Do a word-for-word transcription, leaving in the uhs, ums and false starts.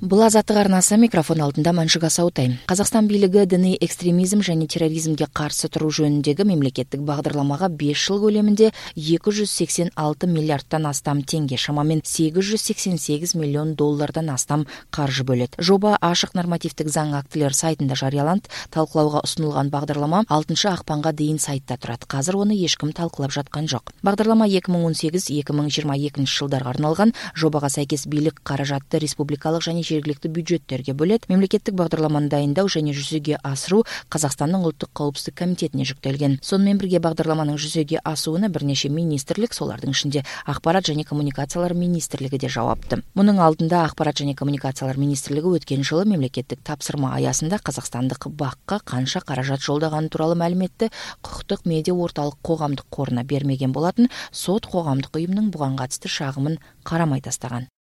Бұл азаттық арнасы, микрофон алдында Маншук Асаутай. Қазақстан билігі діни экстремизм және терроризмге қарсы тұру жөніндегі мемлекеттік бағдарламаға бес жыл көлемінде екі жүз сексен алты миллиардтан астам теңге, шамамен сегіз жүз сексен сегіз миллион доллардан астам қаржы бөледі. Жоба ашық нормативтік заң актілер сайтында жарияланды. Талқылауға ұсынылған бағдарлама алтыншы ақпанға дейін сайтта тұрады. Қазір оны ешкім талқылап жатқан жоқ. Бағдарлама екі мың он сегіз - екі мың жиырма екінші жылдарға арналған. Жобаға сәйкес билік қаражатты республикалық және жергілікті бюджеттерге бөледі. Мемлекеттік бағдарламаны дайындау және жүзеге асыру Қазақстанның ұлттық қауіпсіздік комитетіне жүктелген. Сонымен бірге бағдарламаның жүзеге асуына бірнеше министрлік, солардың ішінде ақпарат және коммуникациялар министрлігі де жауапты. Мұның алдында ақпарат және коммуникациялар министрлігі өткен жылы мемлекеттік тапсырма аясында қазақстандық баққа қанша қаражат жолдағаны туралы мәліметті құқықтық медиа орталық қоғамдық қорына бермеген болатын. Сот қоғамдық ұйымның бұған қатысты шағымын қарамай тастаған.